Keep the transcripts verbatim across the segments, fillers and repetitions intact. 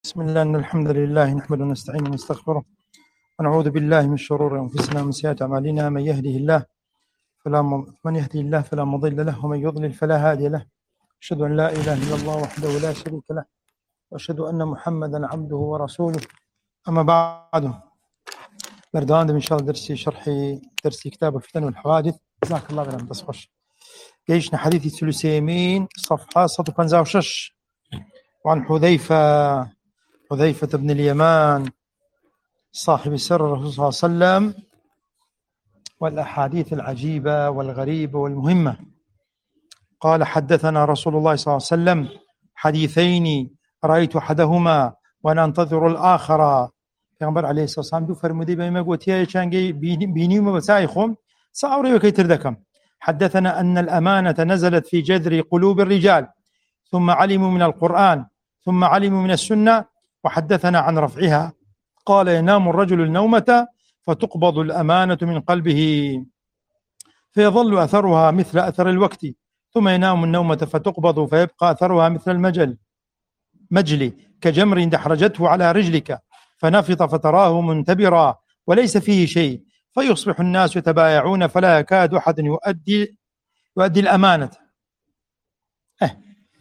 بسم الله إن الحمد لله نحمده ونستعينه ونستغفره ونعوذ بالله من شرور أنفسنا ومن سيئات أعمالنا. من يهده الله فلا م... من يهده الله فلا مضل له ومن يضلل فلا هادي له. أشهد أن لا إله إلا الله وحده لا شريك له وأشهد أن محمدا عبده ورسوله. أما بعد، بردان إن شاء الله درسي شرحي درسي كتاب الفتن والحوادث. جزاك الله خيرا. تصفش جيشنا حديث الثلثيمين صفحة صفحة خمسة وشش وعن حذيفة حذيفة بن اليمان صاحب سر الرسول صلى الله عليه وسلم والأحاديث العجيبة والغريبة والمهمة. قال: حدثنا رسول الله صلى الله عليه وسلم حديثين رأيت أحدهما وأنا أنتظر الآخر. پیغمبر علیه الصلاة والسلام دو فرمودی به ما گوتیه چنگی بینی و بسای خم سأوری وكي تردكم. حدثنا أن الأمانة نزلت في جذر قلوب الرجال ثم علموا من القرآن ثم علموا من السنة وحدثنا عن رفعها. قال: ينام الرجل النومة فتقبض الأمانة من قلبه فيظل أثرها مثل أثر الوقت ثم ينام النومة فتقبض فيبقى أثرها مثل المجل مجلي كجمر دحرجته على رجلك فنفط فتراه منتبرا وليس فيه شيء فيصبح الناس يتبايعون فلا يكاد أحد يؤدي يؤدي الأمانة. اه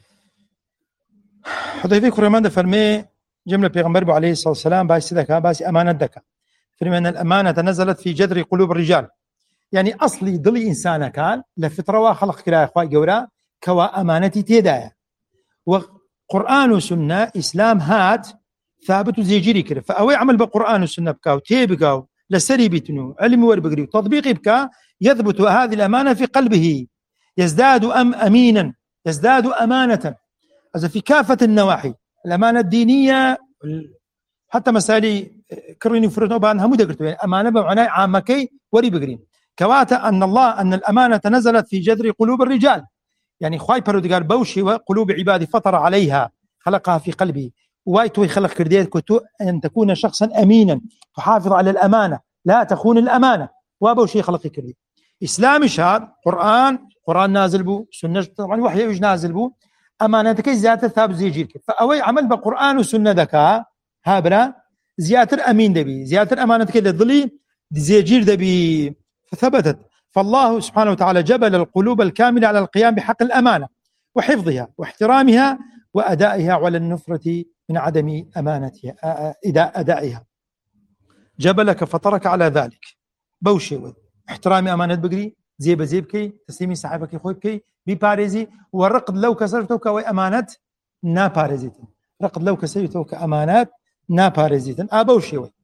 حذيفة كرمان فرمي جملة پیغمبر عليه الصلاة والسلام باس دكا باس أمانة دكا فرمي أن الأمانة نزلت في جذر قلوب الرجال، يعني أصلي ضلي إنسان كان لفترة وخلق كلا إخوة جورا كوا أمانتي تيدايا وقرآن وسنة إسلام هات ثابت وزيجري كده فأوي عمل بقرآن وسنة بكا وتيبكا لسري بتنو علم وربقري وتطبيقي بكا يثبت هذه الأمانة في قلبه يزداد أم أمينا يزداد أمانة. إذا في كافة النواحي الأمانة الدينية حتى مسالي كريني فرطوا بأنها مدقرتوا يعني أمانة بمعنى عامكي وربقري كواتا أن الله أن الأمانة نزلت في جذر قلوب الرجال، يعني خواي برودقار بوشي وقلوب عبادي فطر عليها خلقها في قلبه وايتو يخلق كرديت كتو أن تكون شخصا أمينا تحافظ على الأمانة لا تخون الأمانة وابوشي يخلق كردي إسلامي شار قرآن قرآن نازل بو سنة طبعا وحي يوج نازل بو أمانتك زيادة ثابت زي جيرك فأوي عمل بقرآن وسنة دكا هابرا زيادة أمين دبي زيادة أمانتك للظلي زي جير دبي فثبتت. فالله سبحانه وتعالى جبل القلوب الكاملة على القيام بحق الأمانة وحفظها واحترامها وأدائها على النفرة من عدم أمانتها أدائها. جبلك فطرك على ذلك بوشي احترامي أمانة بقري زيب زيبكي تسليمي صحابك خويبكي بباريزي والرقد لو كسرتوك وأمانة نا باريزيتن رقد لو كسرتوك أمانات نا باريزيتن أبوشي وي.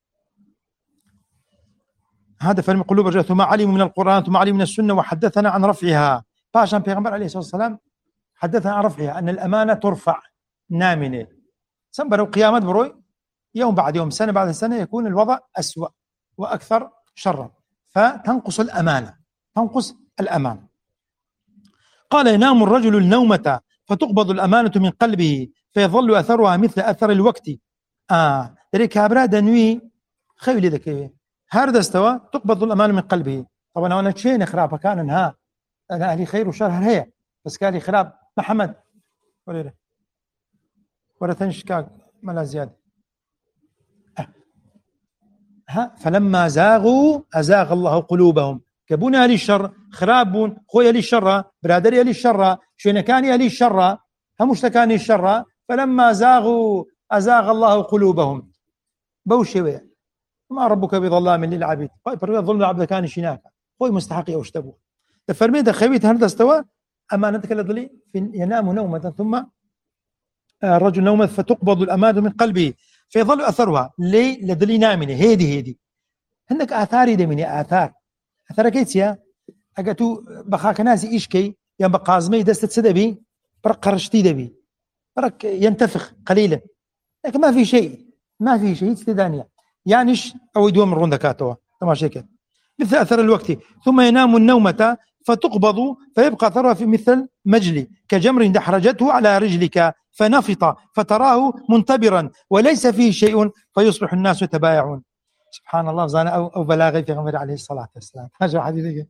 هذا فهم قلوب الرجال ثم علموا من القرآن ثم علموا من السنة وحدثنا عن رفعها. باشا پیغمبر عليه الصلاة والسلام حدثنا عن رفعها أن الأمانة ترفع نامنة سنبروا قيامة بروي يوم بعد يوم سنة بعد سنة يكون الوضع أسوأ وأكثر شرا فتنقص الأمانة تنقص الأمانة. قال: ينام الرجل النومة فتقبض الأمانة من قلبه فيظل أثرها مثل أثر الوقت. آه ذلك أبرا دنوي خيولي ذكي هارد استوى تقبض الأمانة من قلبه. طبعا أنا شيء خراب كان انها أنا أهلي خير وشر هي بس كان لي خراب محمد ولا ولا تنشكاك ملا زيادة أه. ها فلما زاغوا أزاغ الله قلوبهم كبون أهلي الشر خرابون خوي أهلي الشر برادري أهلي الشر شينكاني أهلي الشر همشتكاني الشر فلما زاغوا أزاغ الله قلوبهم بوشي ما ربك بظلام للعبيد ظلم العبد كان شناك خوي مستحقي أو اشتبه تفرميت خيبيت هذا استوى أمانتك لضلي ينام نومة ثم الرجل نومة فتقبض الأمانة من قلبه فيظل أثرها لي لضلي نامنة هيدي هيدي هناك آثاري دمني آثار أثار كيتيا أقتو بخاك ناسي إيشكي ينبقى قازمي دستة سدبي برق قرشتي دبي برق ينتفخ قليلا لكن ما في شيء ما في شيء استدانية يعنيش أو يدوم من رندكاتوا تماشي كده مثل أثر الوقت ثم ينام النومة فتقبض فيبقى أثرها في مثل مجلي كجمر دحرجته على رجلك فنفط فتراه منتبرا وليس فيه شيء فيصبح الناس يتبايعون. سبحان الله زان أو, أو بلاغي في غمر عليه الصلاة والسلام هذا حديث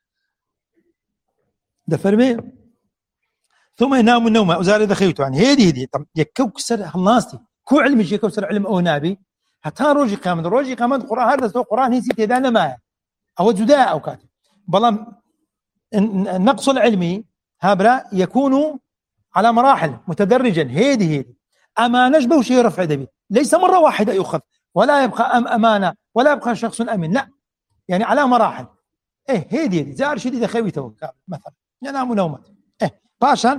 ده فرمي ثم ينام النوم أزال دخيته يعني هذه هذه طب يكوك سر خلاصتي كو علم شيء كوسر علم أو نابي حتى روجي قيامة روجي قيامة القرآن هذا سو القرآن هي سيتي دانا ما أو جداء أو كاتب بلام النقص العلمي هابرا يكون على مراحل متدرجا هيدي هيدي أما نجبه شيء رفع دبي ليس مرة واحدة يؤخذ ولا يبقى أم أمانة ولا يبقى شخص أمين لا يعني على مراحل إيه هيدي هيدي زار شديد خويته مثلا ينام نومة إيه باشا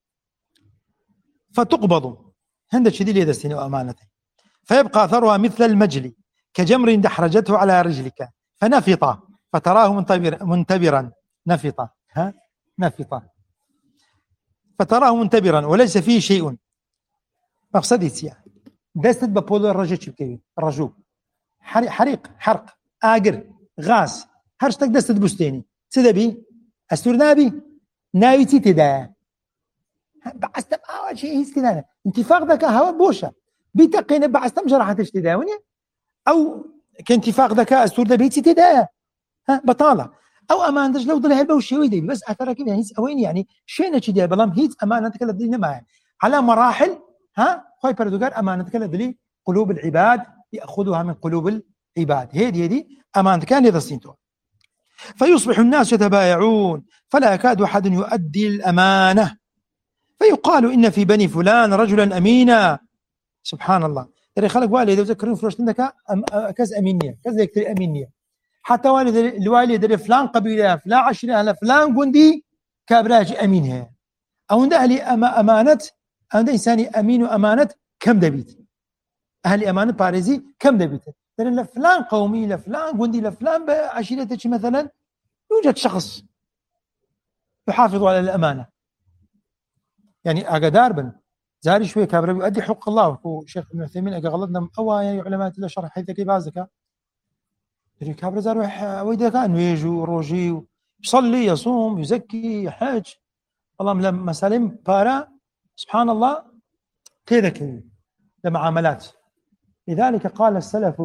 فتقبض هند شديد يد السنة وأمانته فيبقى أثرها مثل المجلي كجمر دحرجته على رجلك فنفط فتراه منتبر منتبرا نفط ها نفط فتراه منتبرا وليس فيه شيء مقصدي سيا دست ببولو الرجل شبكي الرجو حريق حرق آجر غاز هرشتك دست بستيني سدبي أستور نابي ناوي تدا بعستم أول شيء هيس كده انتفاق ذكاء هوا بوشة بيتقين بعستم جرحة تشتداوني أو كانتفاق ذكاء أستور ده بيتي تدا ها بطالة أو أمان دج لو ضل هبة وشيء ويدي بس أثرك يعني هيس أوين يعني شيء نشدي بلام هيس أمانة كلا دلنا معه على مراحل ها خوي بردوغار أمانة كلا دلي قلوب العباد يأخذها من قلوب العباد هذه هذه أمانة كان إذا سنتوا فيصبح الناس يتبايعون فلا يكاد أحد يؤدي الأمانة فيقال إن في بني فلان رجلا أمينا سبحان الله ترى خلق والي إذا تذكرون فلوس عندك كز أمينية كز يكتري أمينية حتى والي الوالي يدري فلان قبيلة فلان عشرة أهل فلان قندي كابراج أمينها أو عند أهلي أما أمانة عند إنساني أمين وأمانة كم دبيت أهلي أمانة باريزي كم دبيت ترى لفلان قومي لفلان قندي لفلان بعشيرتك مثلا يوجد شخص يحافظ على الأمانة يعني أقدار بن زاري شوية كابرا يؤدي حق الله وكو شيخ ابن عثيمين أقا غلطنا أو يعني علماء الله شرح حيث كيف عزك يعني كابرا زاري ويدك أنه يجو روجي يصلي يصوم يزكي يحج الله لما مسالم بارا سبحان الله كذا كذا لمعاملات لذلك قال السلف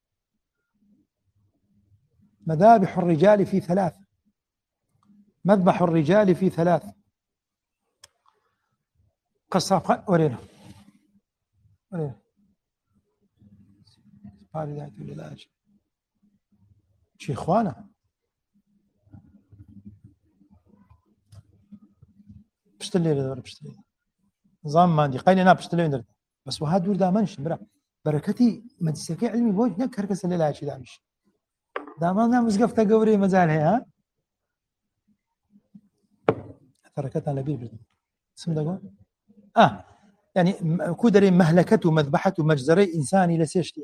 مذابح الرجال في ثلاث مذبح الرجال في ثلاث قصاب ورينا ورينا فاردات العلاج شي اخوانا بشتلي دور بشتلي نظام ما عندي قايل انا بشتلي ندير بس وهاد دور دامنش برا بركتي ما تسكي علمي بوج نكر كسل لا شي دامش دامنا مسقفته قوري مازال هي ها تركتها لبيب اسم دقون آه يعني كودري مهلكته مذبحته مجزري إنساني لسيشتي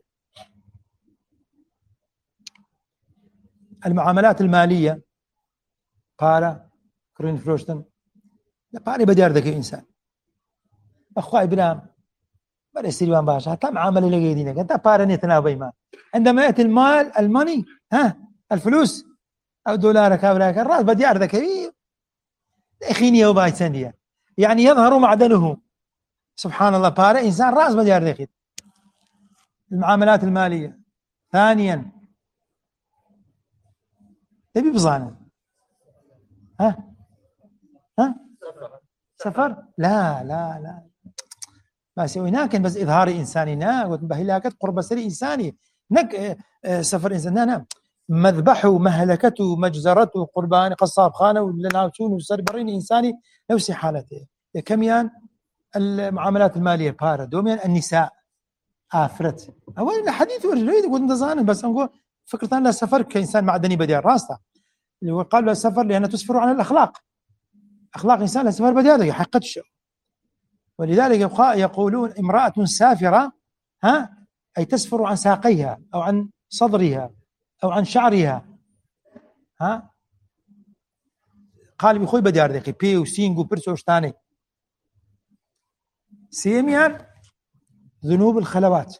المعاملات المالية قال كرين فلوشتن لا قال بدي أردك إنسان أخوة إبراهيم بل يسيريوان باشا حتى معاملة لقيدينك أنت بارني تناوبي ما عندما يأتي المال الماني ها الفلوس أو دولارك أو لك الرأس بدي أردك أخيني وباي ثانية يعني يظهر معدنه سبحان الله بارا إنسان رأس بدي أردك المعاملات المالية ثانيا تبي بظانا ها ها سفر لا لا لا ما سويناه كان بس إظهار إنساننا وتبهلاكت قرب سري إنساني نك سفر إنسان نعم مذبحه مهلكته مجزرته قربان قصاب خانه ولناوتون وسربرين إنساني نفس حالته كميان المعاملات المالية بارا دوميان النساء آفرت أولا الحديث ورجلي يقول نتظاهر بس نقول فكرة لا سفر كإنسان معدني بديع راسته اللي هو قال له سفر لأنه تسفر عن الأخلاق أخلاق إنسان لا سفر بديع حقيقة الشيء ولذلك يقولون امرأة سافرة ها أي تسفر عن ساقيها أو عن صدرها أو عن شعرها ها قال بخوي بدي أردقي بي وسينغو برسو وشتاني سيميان ذنوب الخلوات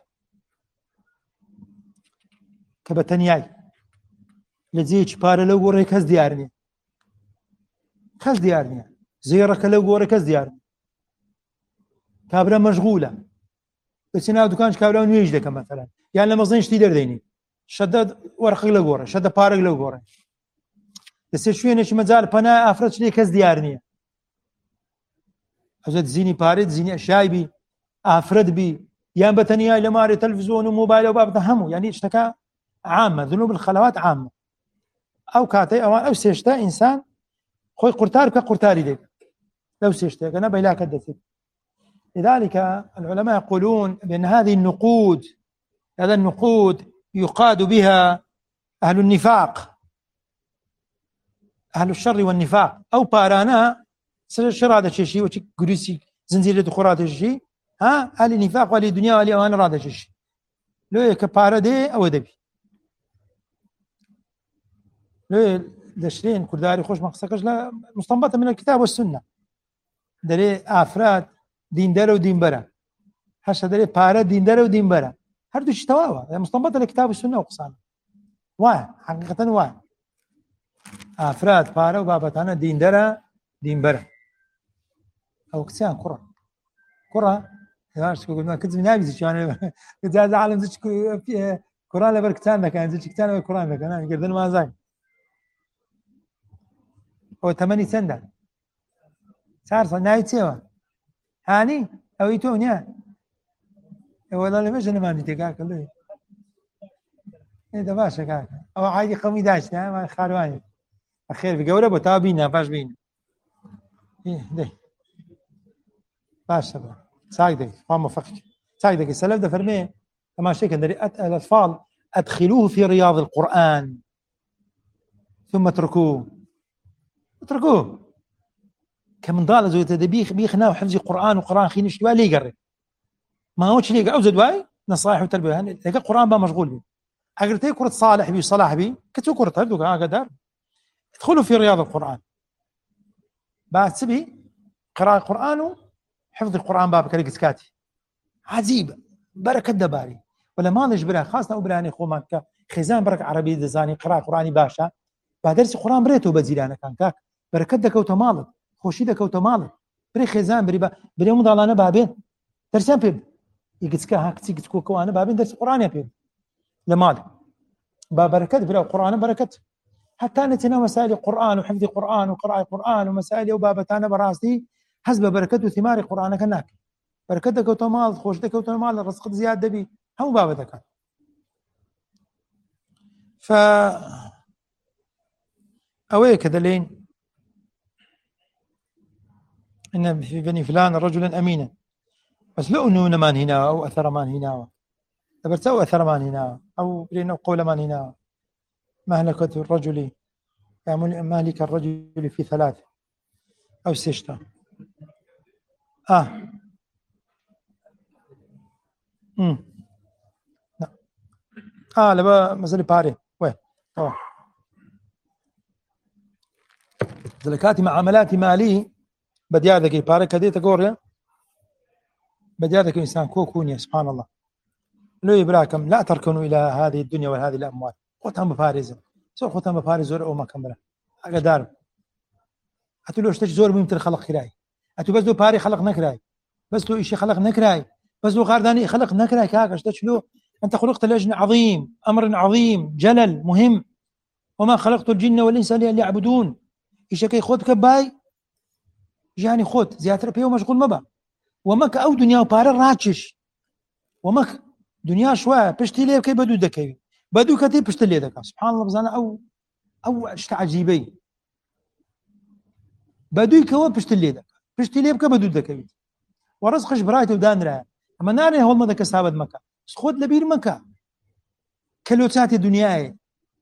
كبتنياي لزيج بار لو وري كز ديارني كز ديارني زيرك لو وري كز ديارني كابرا مشغولة بسنا دكانش كابرا نيجدك مثلا يعني لما ظنش تقدر ديني شدد ورق لو ورا شدد بارق لو ورا بس شويه نش مازال بنا افرج لي كز ديارني أجد زيني بارد زيني شايبي أفرد بي يان بتنيا لماري تلفزيون وموبايل وباب همو يعني اشتكى عامة ذنوب الخلوات عامة أو كاتي أو أو سيشتا إنسان خوي قرتار كقرتاري ديك لو سيشتا أنا بيلا كدتي. لذلك العلماء يقولون بأن هذه النقود هذا النقود يقاد بها أهل النفاق أهل الشر والنفاق أو بارانا شر هذا الشيء وشي جريسي زنزير دخورات الشيء ها أهل النفاق وأهل الدنيا وأهل أوان هذا الشيء لو كبارا دي أو دبي لو دشرين كرداري خوش مقصكش لا مستنبطة من الكتاب والسنة دري أفراد دين دار ودين برا هش دري بارا دين دار ودين برا هردو تواوا مستنبطة الكتاب والسنة وقصان واه حقيقة واه أفراد بارا وبابتانا دين دار دين برا أو كتان قرى قرى ياش كقول ما كنت منابي زي أنا كنت هذا عالم زي في قرآن لبركتان لك أنا زي كتان وقرآن لك أنا قردن ما زاي هو ثمانية سنة صار صار نايت سوا هاني أو يتونيا والله لا مش أنا ما عندي تكاك الله إيه ده باشا كاك أو عادي قومي داش ها ما خارواني أخير بجولة بتابينا باش بين إيه ده باشا بقى ساعدك قام فقك ساعدك السلف ده فرمي لما شيء كان الأطفال أدخلوه في رياض القرآن ثم اتركوه اتركوه كم ضال زوجة تدبيخ بيخنا وحفظ القرآن وقرآن خينش دوا ليه قرر ما هوش ليه أو زدواي نصائح وتربية هن لقى القرآن بقى مشغول به أقرتي كرة صالح بي صلاح بي كتو كرة هردوك ها قدر ادخلوا في رياض القرآن بعد سبي قراءة القرآن وحفظ القرآن باب كريك سكاتي عجيبة بركة دباري ولا ما نجبرها خاصة أبراني خو مكة خزان برك عربي دزاني قراءة قرآني باشا بعد درس القرآن بريتو بزيلانا كان كاك بركة دك وتمالط خوشي دك وتمالط بري خزان بري با بري مضالانا بابين درسان بيب يقتكا هاك تيقتكو كوانا بابين درس القرآن يا بيب لمال باب بركة بري القرآن بركة حتى نتنا مسائل القرآن وحفظ القرآن وقراءة القرآن ومسائل وبابتانا براسي حسب بركة ثمار القرآن كناك بركة دك وتمالط خوش دك وتمالط رزق زيادة بي هم بابتك ف أوي كذا لين إن في بني فلان رجلا أمينا بس لو أنه نمان هنا أو أثر مان هنا تبرتو أثر مان هنا أو لأنه قول مان هنا مهلكة الرجل يعمل مهلك الرجل في ثلاث أو سيشتا آه أمم آه لبا مسألة باري وين أوه زلكاتي معاملاتي مالي بدي هذا باري كذي تقول بدي هذا إنسان كوكوني سبحان الله لو يبراكم لا تركنوا إلى هذه الدنيا وهذه الأموال قوتهم بفارزة سو قوتهم بفارزة أو ما كمله أقدر أتلو اشتش زور ممتل خلق كراي أتو بس دو باري خلق نكراي بس دو إشي خلق نكراي بس دو غارداني خلق نكراي كاك اشتش له أنت خلقت لأجل عظيم أمر عظيم جلل مهم وما خلقت الجن والإنس ليعبدون إيش كي خود كباي يعني خود زيادة بيه ومشغول مبا ومك أو دنيا وبارا راتشش ومك دنيا شوية بشتي ليه كي بدو دكي بدو كتي بشتي ليه دكا سبحان الله بزانا أو أو اشت عجيبي بدو يكوا بشتي ليه دكا بشتي ليه بكا بدو دكي ورزقش برايته ودان راه أما ناري هول ما دكا سابد مكا خود لبير مكا كلوتات دنياي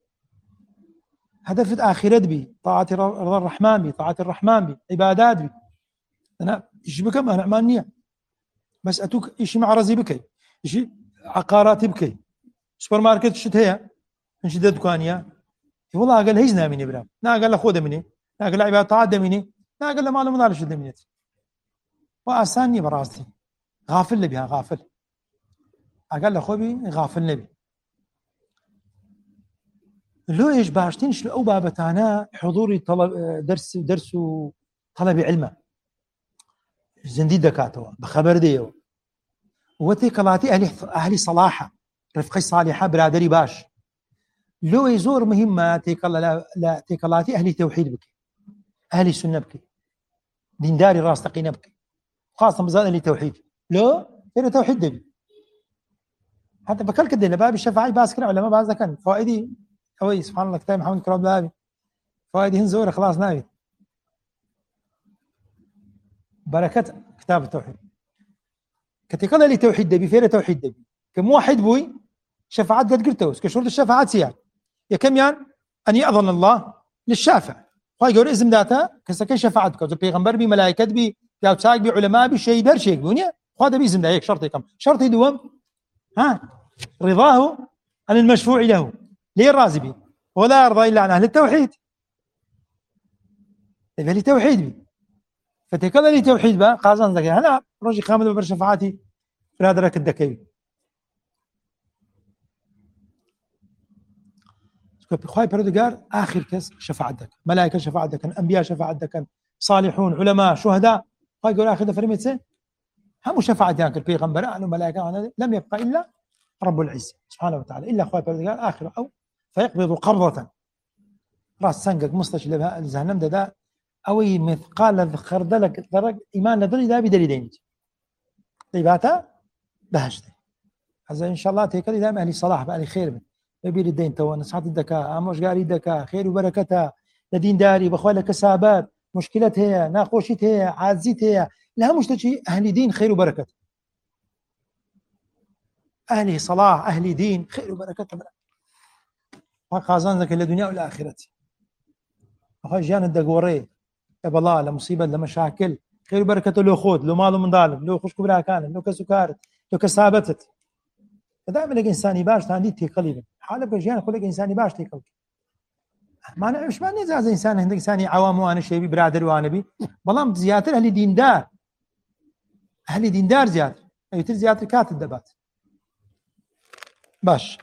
هدف آخرة بي طاعة رضا الرحمن بي طاعة الرحمن بي عبادات بي أنا إيش بكم أنا عمانية بس أتوك إيش معرزي بكي إيش عقاراتي بكي سوبر ماركت شت هي من شدة دكانية والله قال هيزنا مني برام نا قال له خود مني نا قال له عبادة طاعة مني نا قال له معلومة دار شد مني وأساني براسي غافل بها غافل قال له خوبي غافل نبي لو إيش باشتنش لو بابتانا حضوري طلب درس درس طلب علمه زندي دكاتوا بخبر ديو وتكلاتي أهلي أهلي صلاحة رفقي صالحة برادري باش لو يزور مهمة تكلا لا, لا تكلاتي أهلي توحيد بك أهلي سنة بك دين داري راس تقينا بك خاصة مزاد أهلي توحيد لو غير توحيد دبي حتى بكل كده لباب الشفاعي باس كنا علماء باز كان فوائدي أوي سبحان الله كتاب محمد كراب بابي فوائدي هنزور خلاص ناوي بركة كتاب التوحيد كتقول لي توحيد دبي فيرة توحيد دبي كموحد بوي شفاعات قد قلتوس كشروط الشفاعات سيان يا كم يان أن يأذن الله للشافع خاي يقول اسم ذاته كسكن شفاعتك زي بيغمبر بي ملائكة بي يا تساق بي علماء بي شيء در شيء بنيا هذا باسم ده هيك شرط كم شرط يدوم ها رضاه عن المشفوع له ليه الرازي بي ولا يرضى إلا عن أهل التوحيد إذا لي توحيد بي فتكذا لي توحيد بقى قازان ذكي هلا رجي خامد ببر شفاعتي في هذا رك الدكي خاي بردقار آخر كس شفاعتك ملائكة شفاعتك أنبياء شفاعتك صالحون علماء شهداء خاي يقول آخر فرمت سن هم شفاعتك البيغمبر أهل ملائكة لم يبقى إلا رب العزة سبحانه وتعالى إلا خاي بردقار آخر أو فيقبض قبضة راس سنقك مستش لجهنم ده, ده أوي مثقال خردلك درج إيمان لدري ده بدليلين طيباتا بهجته هذا إن شاء الله تيكلي دائما أهلي صلاح بأهلي خير من يبير الدين تو نصحات الدكاء أموش قاري الدكاء خير وبركتها لدين داري بخوالك كسابات مشكلتها ناقوشتها عازتها لها مش تجي أهل دين خير وبركة أهلي صلاح أهل دين خير وبركة وقازان ذلك الدنيا والآخرة أخي جان الدقوري يا الله لمصيبة لمشاكل خير وبركة لو خود لو ماله من ظالم لو خش كبرها كان لو كسكارت لو كسابتت فدائما لك إنساني باش تاندي تقليبا حاله بجيان أقول لك إنساني باش تقلب ما نعرفش ما نزاز إنسان عندك إنساني عوام وأنا شيبي برادر وأنا بي والله زيادة أهل دين دار أهل دين دار زيادة يتر زيادة كات الدبات باش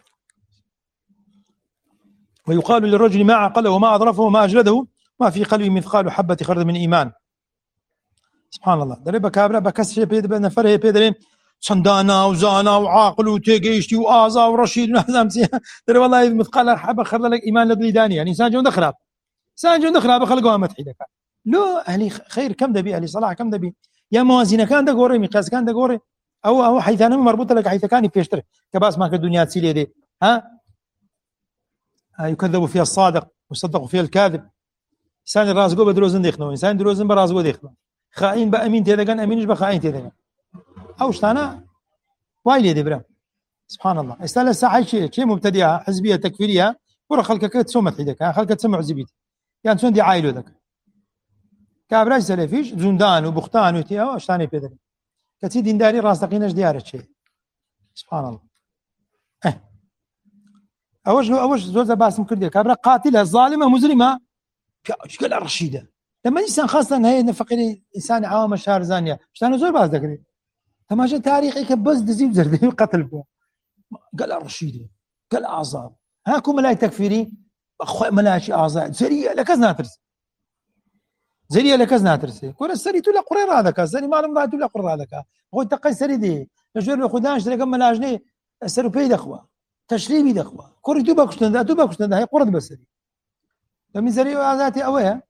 ويقال للرجل ما عقله وما أضرفه وما أجلده ما في قلبه مثقال حبة خردل من إيمان سبحان الله دري بكابرة بكسر بيد بين فره بيدرين صندانا وزانا وعاقل وتيجيشتي وآزا ورشيد ونحزامسي دري والله مثقال حبة خردل لك إيمان لدلي داني يعني إنسان جون دخراب إنسان جون دخراب خلقوها مدحي لك لو أهلي خير كم دبي أهلي صلاح كم دبي يا موازين كان دقوري مقاس كان دقوري أو أو حيث أنا مربوطة لك حيث كان بيشتري كباس ما كالدنيا تسيلي دي ها يكذب فيها الصادق ويصدق فيها الكاذب إنسان الراس جو بدروزن ديخنو إنسان دروزن براس جو ديخنو خائن بأمين تيدقن أمينش بخائن تيدقن أوش تانا وايلي دي برام سبحان الله استاهل الساعة شيء شيء مبتدئة حزبية تكفيرية ورا خلقك تسمى حيدك خلقك تسمع زبيت يعني شون دي عائلة ذاك كابراج سلفيش زندان وبختان وتيا واش تاني بيدر كتي دين داري راس دقيناش ديارة شيء سبحان الله اه أوش أوش زوجة باسم كردي كابرا قاتلة ظالمة مجرمة ايش قال رشيدة لما الإنسان خاصة هي نفقني إنسان عوام شهر زانية مش أنا زور باز ذكري تماشى تاريخي كبز دزيب زردي قتل بو قال رشيدة قال أعظم هاكم لا تكفيري أخوة ملاشي أعظم زرية لكز ناترس زرية لكز ناترس كل السري تلا قرير هذا كذا سري ما لهم بعد تلا قرير هذا كذا هو تقي سري دي نجور الخدانش ترى كم ملاجني السرو بيد أخوة تشريبي دخوة كوري توبا كشتن توبا كشتن هي قرد بسري لمن زريو عزاتي أويها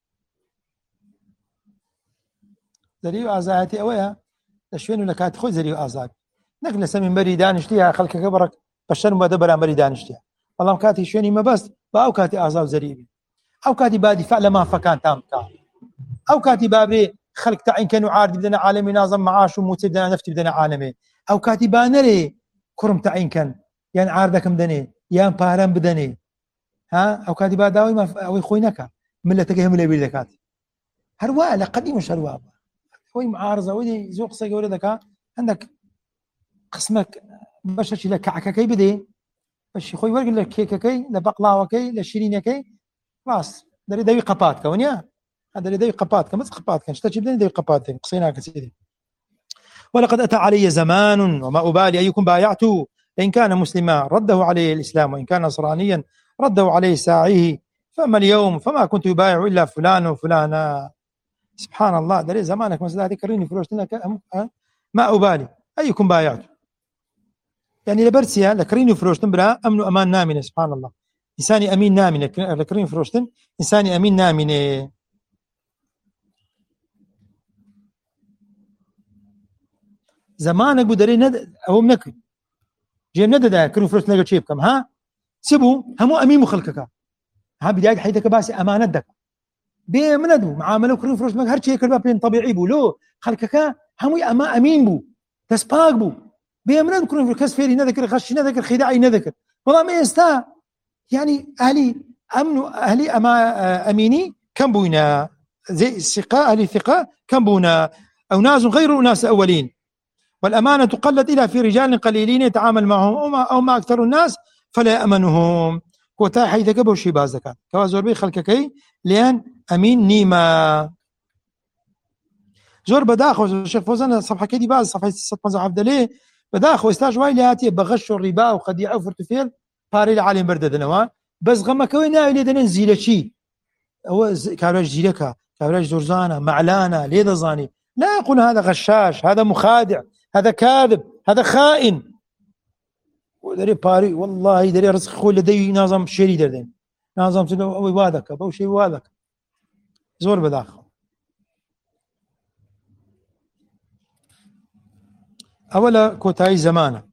زريو عزاتي أويها تشوين ولا كات خوي زريو عزات نقل سمين بري دانشتيها خلك كبرك بشر ما دبر بري دانشتيها والله كاتي شويني ما بس أو كاتي عزاو زريبي أو كاتي بادي فعل ما فكان تام كان أو كاتي بابي خلق تعين كانوا عارض بدنا عالمي ناظم معاش وموت بدنا نفتي بدنا عالمي أو كاتي بانري كرم تعين كان يعني عارضكم دني يا بارم بدني ها أو كاتي باداوي ما أو خوينك من اللي تجهم اللي بيدكات هروا لا قديم مش هروا خوي معارضة ودي زوق صيغ ولدك عندك قسمك باش شي لك كعككي بدي باش خوي ورق لك كيككي لبقلاوكي لشيرينكي خلاص دري دوي قبات كونيا هذا اللي دوي قبات كم قبات كان شتاجي بدني دوي قبات قصيناك سيدي ولقد أتى علي زمان وما أبالي أيكم بايعته إن كان مسلما رده عليه الإسلام وإن كان نصرانيا رده عليه ساعيه فما اليوم فما كنت يبايع إلا فلان وفلانا سبحان الله دري زمانك مثلا ذكريني فلوس لك ما أبالي أيكم بايعته يعني لبرسيا لكريني فروشتن برا أمن أمان نامنة سبحان الله إنساني أمين نامنة لكريني فروشتن إنساني أمين نامنة زمانك بدري ند أو منك جيم نددا كرو فلوس نجا شيء بكم ها سبو همو أمين مخلكك ها بداية حيثك باس أمانة دك بمندو معاملة كرو فلوس نجا هر شيء كلبا بين طبيعي بولو خلكك همو أما أمين بو تسباق بو بمندو كرو فلوس كسفيري نذكر خش نذكر خداعي نذكر والله ما يستا يعني أهلي أمنوا أهلي أما أميني كم بونا زي الثقة أهل الثقة كم بونا أو ناس غير ناس أولين والأمانة تقلد إلى في رجال قليلين يتعامل معهم أو مع أكثر الناس فلا يأمنهم كوتا حيث كبه شي بازكا كوازور بي خلقكي لأن أمين نيمة زور بداخو الشيخ فوزان صفحة كدي بعض صفحة ستة مزعف دليه بداخو استاج وايلي هاتي بغش الربا وخديعة وفرتفيل باري العالم برددنوا بس غما كوينا إلي دنين زيلشي هو كابراج زيلكا كابراج زورزانا معلانا ليدا زاني لا يقول هذا غشاش هذا مخادع هذا كاذب هذا خائن ودري باري والله دري رزق خو لدي نظام شيري دردين نظام تلو أو وادك أو شيء وادك زور بداخل أولا كوتاي زمانه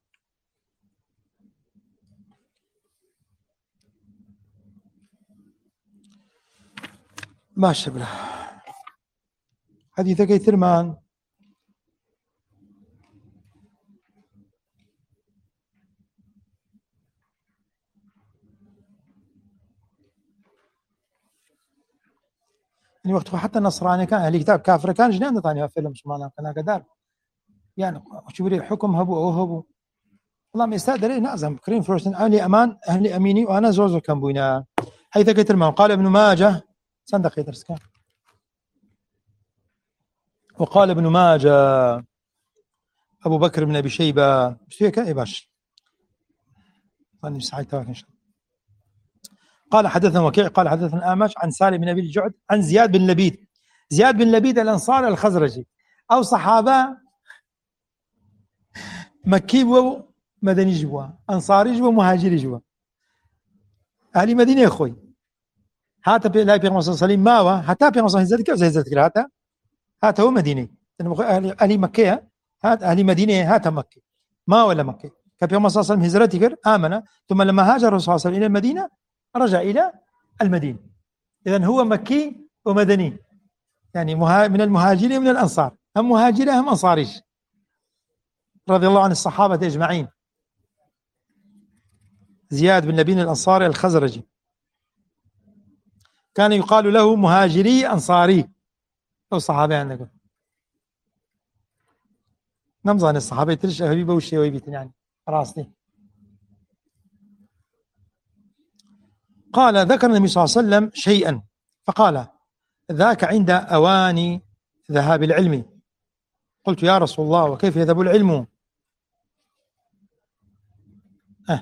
ما شبله حديث كي ثرمان يعني وقت حتى النصراني كان أهل كتاب كافر كان جنان ثاني فيلم سبحانه كان قدر يعني شو بري حكم هبو أو هبو والله ما يستدري نعزم كريم فلوسن أهلي أمان أهلي أميني وأنا زوزو كان بوينا حيث كي ثرمان قال ابن ماجه صندق يدرس كان وقال ابن ماجه أبو بكر بن أبي شيبة بسيكا إيه باش أنا ساعتها إن شاء الله قال حدثنا وكيع قال حدثنا آمش عن سالم بن أبي الجعد عن زياد بن لبيد زياد بن لبيد الأنصار الخزرجي أو صحابة مكي ومدني جوا أنصاري جوا مهاجري جوا أهل مدينة أخوي هاتا لا بيغمص صلى الله عليه وسلم ماوا هاتا بيغمص صلى الله عليه وسلم زادك هاتا هاتا هو مدينة أهل مكة هات أهل مدينة هاتا مكة ما ولا مكة كبيغمص صلى الله عليه وسلم هجرتي كر آمن ثم لما هاجر الرسول صلى الله عليه وسلم إلى المدينة رجع إلى المدينة إذن هو مكي ومدني يعني من المهاجرين من الأنصار هم مهاجرين هم أنصاري رضي الله عن الصحابة أجمعين زياد بن لبيد الأنصاري الخزرجي كان يقال له مهاجري أنصاري أو صحابي عندكم نمزان الصحابة ترش أهبيبه وشي ويبيتن يعني راسني قال ذكر النبي صلى الله عليه وسلم شيئا فقال ذاك عند أواني ذهاب العلم قلت يا رسول الله وكيف يذهب العلم أه.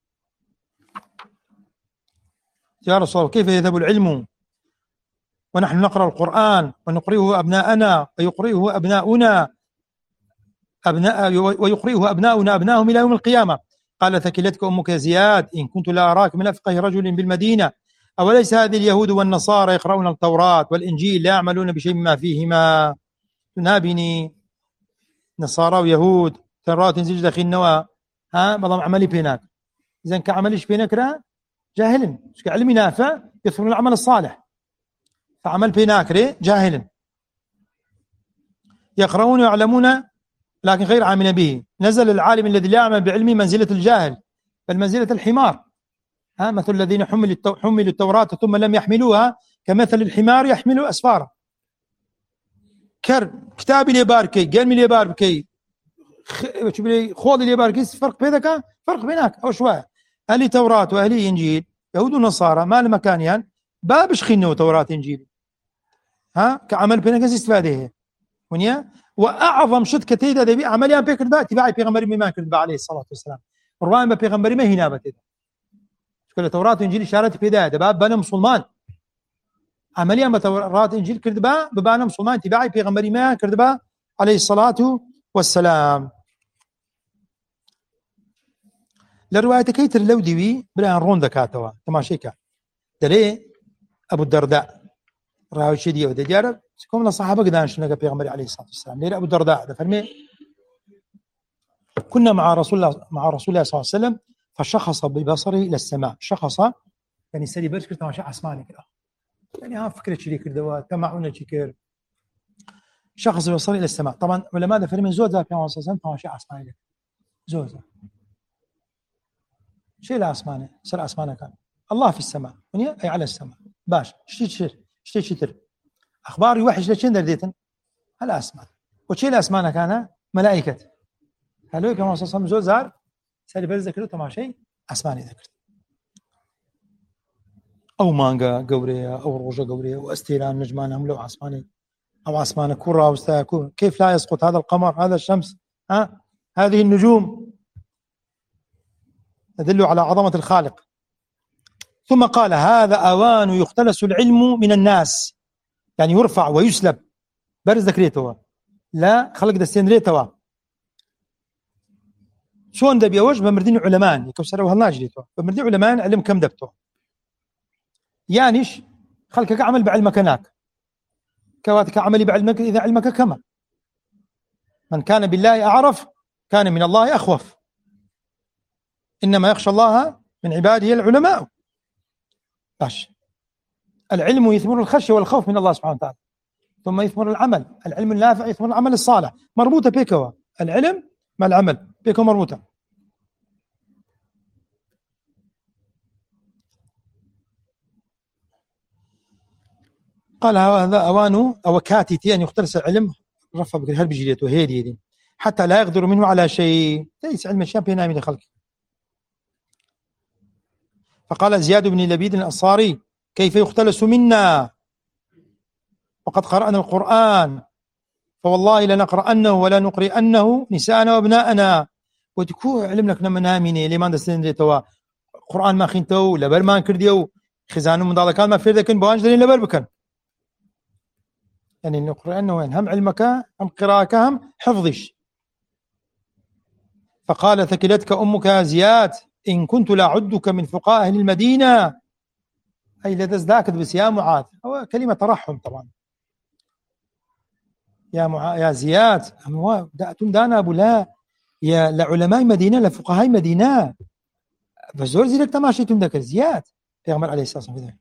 يا رسول الله وكيف يذهب العلم ونحن نقرأ القرآن ونقرئه أبناءنا ويقرئه أبناؤنا أبناء ويقرئه أبناؤنا أبناءهم إلى يوم القيامة قال ثكلتك أمك يا زياد إن كنت لا أراك من أفقه رجل بالمدينة أوليس هذه اليهود والنصارى يقرؤون التوراة والإنجيل لا يعملون بشيء مما فيهما تنابني نصارى ويهود توراة تنزل داخل النواة ها بضم عملي بينك إذن كعمليش بينك را جاهل كعلمي نافع يثمر العمل الصالح فعمل بينك را جاهل يقرؤون ويعلمون لكن غير عامل به نزل العالم الذي لا يعمل بعلمه منزلة الجاهل بل منزلة الحمار ها مثل الذين حملوا التو... حملوا التوراة ثم لم يحملوها كمثل الحمار يحمل أسفارا كر كتابي لي باركي قلمي لي باركي خوضي لي باركي فرق بينك فرق بينك أو شوية أهلي توراة وأهلي إنجيل يهود ونصارى ما المكان يعني بابش خينه توراة إنجيل ها كعمل بينك استفاده ونيا وأعظم شد كتيدا دبي عمليا بيكر با تبعي بيغمبري ما كرد عليه الصلاة والسلام قرآن بيغمبري ما هنا بتدا كل توراة إنجيل إشارة بدا دباب بنا مسلمان عمليا بتوراة إنجيل كرد با ببانا مسلمان تبعي بيغمبري ما كرد با عليه الصلاة والسلام لرواية كيتر لو دبي بلا رون ذكاتوا تماشيكا دلي أبو الدرداء راوي شديد ودجارب كم الصحابة قدان شنو بيغمبري عليه الصلاة والسلام ليه أبو الدرداء ده فرمي كنا مع رسول الله مع رسول الله صلى الله عليه وسلم فشخص ببصره إلى السماء. شخص يعني سري برش كرت ماشي عسماني كده، يعني ها فكرة شريك كده تمعون شكر. شخص ببصره إلى السماء. طبعا علماء ده فرمين زود ذاك يوم صلى الله عليه وسلم ماشي عسماني زود شيء لا عسماني سر عسمانه كان الله في السماء أي على السماء باش شتي شتر شتي شتر أخبار يوحش لشين درديتن على أسمان وشيء لا أسمانه كان ملائكة. هلو كما صلى الله عليه وسلم زود زار سري برز ذكرته تماشي عسماني ذكرت أو مانجا قورية أو روجة قورية وأستيران نجمان هم لو عسماني أو عسمانة كرة وستاكون. كيف لا يسقط هذا القمر هذا الشمس ها هذه النجوم تدل على عظمة الخالق. ثم قال هذا أوان يختلس العلم من الناس، يعني يرفع ويسلب. برز ذكريتوا لا خلق دستين ريتوا شون دبي وجه بمردين علمان يكسروا هالناجليتوا بمردين علمان علم كم دبتوا يانيش خلقك عمل بعلمك هناك كواتك عملي بعلمك إذا علمك كما من كان بالله أعرف كان من الله أخوف إنما يخشى الله من عباده العلماء. باش العلم يثمر الخشية والخوف من الله سبحانه وتعالى، ثم يثمر العمل. العلم النافع يثمر العمل الصالح، مربوطة بيكوا العلم مع العمل بيكوا مربوطة. قال هذا أوانه أو كاتتي أن يختلس العلم رفع بك هل بجليته هيدي دي حتى لا يقدر منه على شيء ليس علم الشام بينام من خلقه. فقال زياد بن لبيد الأنصاري كيف يختلس منا وقد قرأنا القرآن فوالله لنقرأنه ولا نقرئنه نساءنا وابناءنا. وتكو علم لك نمناميني لما دستين ديتوا قرآن ما خينتو لبر ما كرديو خزانه من ذلك ما في ذاك بوانج دلين لبر بكن يعني نقرأنه وين هم علمك هم قراءك هم حفظش. فقال ثكلتك أمك يا زياد إن كنت لأعدك من فقهاء أهل المدينة أي لتزداكد بس يا معاذ. هو كلمة ترحم طبعا يا معاذ يا زياد دأتم دانا أبو لا يا لعلماء مدينة لفقهاء مدينة فزور زيلك تماشيتم ذكر زياد پیغمبر عليه الصلاة والسلام.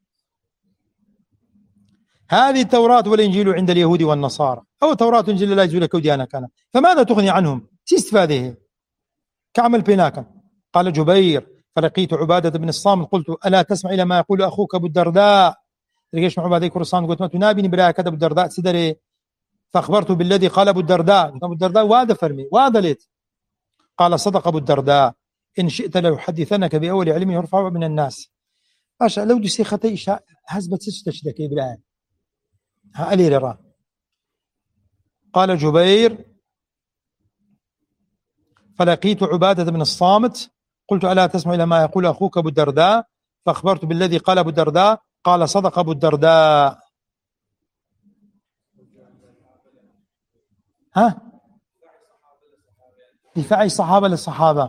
هذه التوراة والإنجيل عند اليهود والنصارى أو التوراة والإنجيل لا يجوز لك وديانا كان فماذا تغني عنهم سيستفاده كعمل بيناكا. قال جبير فلقيت عبادة بن الصامت قلت ألا تسمع إلى ما يقول أخوك أبو الدرداء لقيش مع عبادة كرسان قلت ما تنابني بلا كذا أبو الدرداء سدري فأخبرته بالذي قال أبو الدرداء. أبو الدرداء وهذا فرمي وهذا ليت. قال صدق أبو الدرداء إن شئت ليحدثنك بأول علم يرفع من الناس. أشا لو دي سيختي إشاء هزبت ستشتكي بالآن ها ألي ررا. قال جبير فلقيت عبادة بن الصامت قلت ألا تسمع إلى ما يقول أخوك أبو الدرداء فأخبرت بالذي قال أبو الدرداء قال صدق أبو الدرداء. ها دفاع الصحابة للصحابة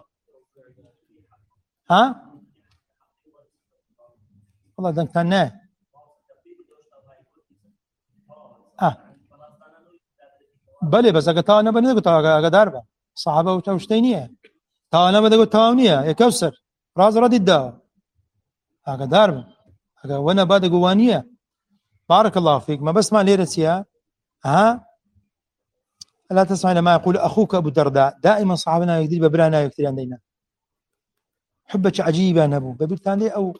ها والله ده كان اه بله بس اگه تا نه بنده تا اگه دربه صحابه و توشتینیه تا نه بده تاونیه یکوسر راز ردی دا اگه دربه اگه وانا بعد قوانيه بارك الله فيك ما بس ما ليرسيا ها لا تسمع لما يقول اخوك ابو الدرداء. دائما صحابنا يقدر ببرانا يكثر عندنا حبك عجيبه نبو ببرتاني او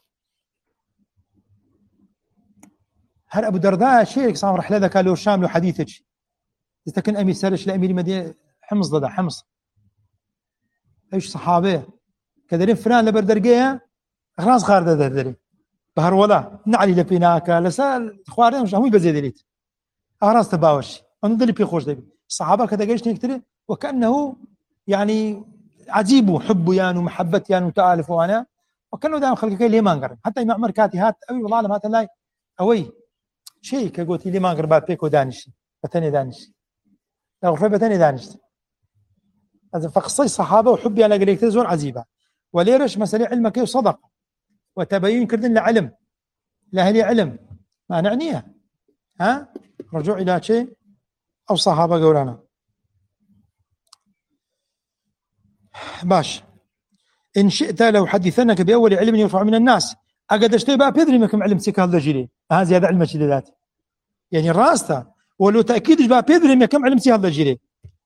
هل ابو الدرداء شيخ صار رحله ذاك له الشام له حديثك إذا كان أمير سرش لأمير مدينة حمص ضد حمص إيش صحابه كذلين فلان لبردرجيها خلاص خارده دردري بهر ولا نعلي لبيناك لسال خوارين مش هم بزيدليت أراس تباوش أنا دلي بيخوش دبي الصحابة كذا جيش نكتري وكأنه يعني عجيب حب يعني ومحبة يعني وتآلف وأنا وكأنه دائما خلق كي ليه ما نقرب حتى إمام مركاتي هات أوي والله لما تلاقي أوي شيء كقولتي ليه ما نقرب بعد بيكو دانش بتاني دانش غرفة بتاني دانشت. هذا فقصي الصحابة وحبي على قريك تزور عزيبة وليرش مسألة علمك وصدق وتبين كردن لعلم لأهلي علم ما نعنيه ها رجوع إلى شيء أو صحابة قولانا. باش إن شئت لو حدثنك بأول علم يرفع من الناس أقد اشتي بقى بيدري مكم علم سيك هذا جيري ها زيادة علم ذات يعني راسته ولو تأكيد بقى بيدري مكم علم سيك هذا جيري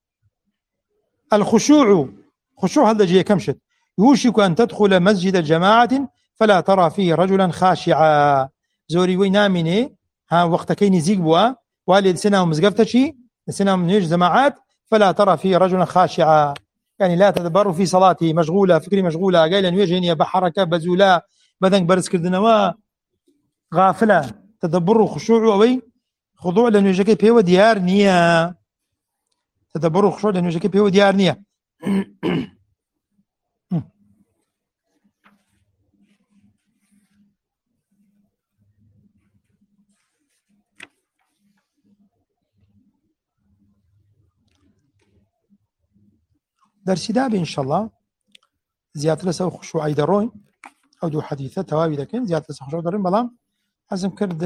الخشوع خشوع هذا جيري كمشت يوشك أن تدخل مسجد جماعة فلا ترى فيه رجلا خاشعا زوري وينامني ها وقت كيني زيق بوا والد سنة ومزقفتشي سنة من يج جماعات فلا ترى فيه رجلا خاشعا يعني لا تدبر في صلاتي مشغولة فكري مشغولة قايلا وجهني بحركة بزولا بدن برس كردنوا غافلة تدبر وخشوع أوي خضوع لأنه يجيكي بيو ديار نية تدبر وخشوع لأنه يجيكي بيو ديار نية درسي دابي إن شاء الله زيادة لسه خشوع يدروين أو دو حديثة توابي لكن زيادة لسه خشوع يدروين بلام حزم كرد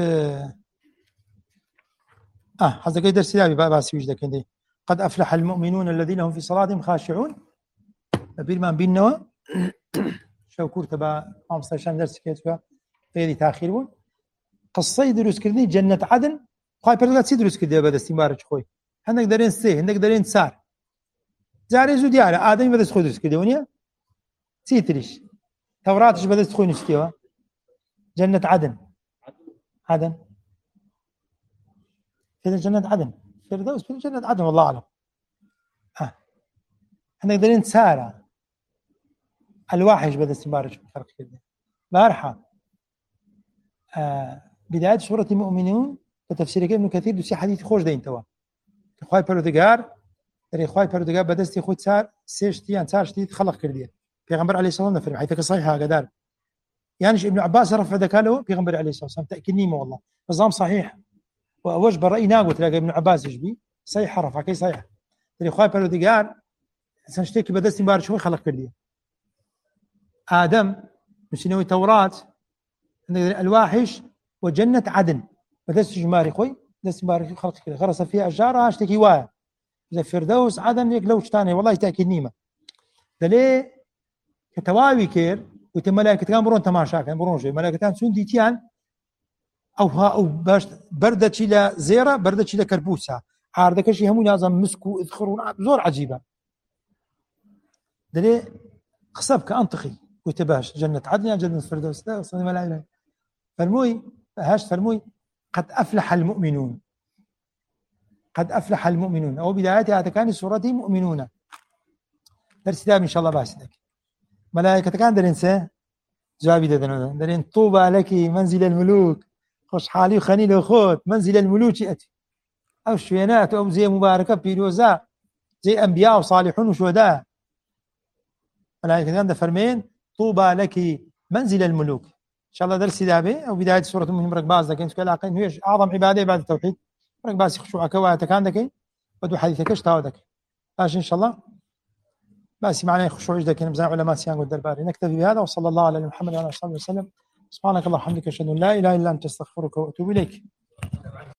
آه حزم كي درسي دابي باسي وجد لكن دي قد أفلح المؤمنون الذين هم في صلاتهم خاشعون نبيل ما بينوا شو كورت با خمسطاشر درس كيتوا في تاخيرون قصي دروس كردني جنة عدن خاي بردلا تسي دروس كردي بعد استمارج خوي هندك دارين سي هندك دارين سار زاري زو ديار آدمي بدس خوي دروس كردي ونيا سيتريش توراتش بدس خوي نشتيوا جنة عدن عدن في جنة عدن فردوس في جنة عدن والله أعلم ها هندك دارين سارة الواحش بدس استمارج فرق كده بارحة آه بداية سورة المؤمنون كتفسير ابن كثير دوسي حديث خوش دين توا خواي پروردگار دري خواي پروردگار بدستي خود سار سيشتيان سار شتي خلق كرديه پیغمبر عليه الصلاه والسلام حيث صحيحه قدار يعني ابن عباس رفع ذكاله پیغمبر عليه الصلاه والسلام تاكيد نيمه والله نظام صحيح واوج براي ناقو تلاقي ابن عباس يجبي صحيح رفع كي صحيح دري خواي پروردگار سنشتكي بدستي بار شو خلق كرديه ادم مسنوي توراة الواحش وجنة عدن بدست جماري خوي دست جماري خلق كده غرس فيها أشجارها اشتكي وايا زي فردوس عدن يك لو تاني والله تأكيد نيمة دلي كتواوي كير وتملاك كان برون تماشا كان برون شيء ملاكتان سون ديتيان أو ها أو باش بردة إلى زيرة بردة إلى كربوسة عاردك شيء هم لازم مسكوا يذخرون زور عجيبة دلي خصب كأنطقي وتباش جنة عدن جنة فردوس لا أصلا ما لا فرموي هاش فرموي قد أفلح المؤمنون قد أفلح المؤمنون أو بدايتها كان سورة مؤمنون درس دام إن شاء الله باسدك ملائكة كان درنسة جوابي ددنا درين طوبى لك منزل الملوك خوش حالي وخنيل وخوت منزل الملوك أتي أو شوينات أو زي مباركة بيروزا زي أنبياء وصالحون وشهداء ملائكة كان فرمين طوبى لك منزل الملوك إن شاء الله درس دابي أو بداية سورة المؤمنون مرق باز لكن سؤال عقين هي أعظم عبادة بعد التوحيد مرق باز خشوعك واتكان دكين بدو حديثك اشتاودك باش إن شاء الله بس معنا خشوع ذاك مزاع علماء سيان والدرباري نكتفي بهذا وصلى الله على محمد وعلى آله وصحبه وسلم سبحانك اللهم وبحمدك أشهد أن لا إله إلا أنت أستغفرك وأتوب إليك.